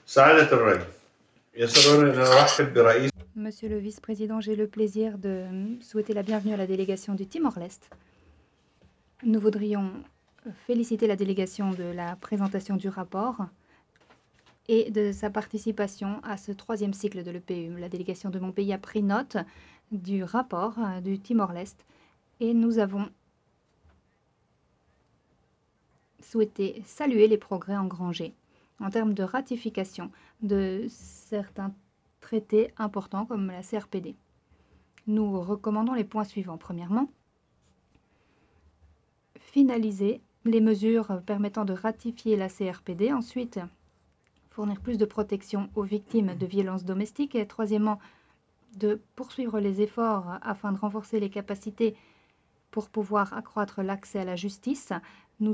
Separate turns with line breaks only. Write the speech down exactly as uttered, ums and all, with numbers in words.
سعادة الرئيس يسرني أن أرحب برئيس
Monsieur le vice-président, j'ai le plaisir de souhaiter la bienvenue à la délégation du Timor-Leste. Nous voudrions féliciter la délégation de la présentation du rapport et de sa participation à ce troisième cycle de l'E P U. La délégation de mon pays a pris note du rapport du Timor-Leste et nous avons souhaité saluer les progrès engrangés en termes de ratification de certains traités importants comme la C R P D. Nous recommandons les points suivants. Premièrement, finaliser les mesures permettant de ratifier la C R P D. Ensuite, fournir plus de protection aux victimes de violences domestiques. Et troisièmement, de poursuivre les efforts afin de renforcer les capacités pour pouvoir accroître l'accès à la justice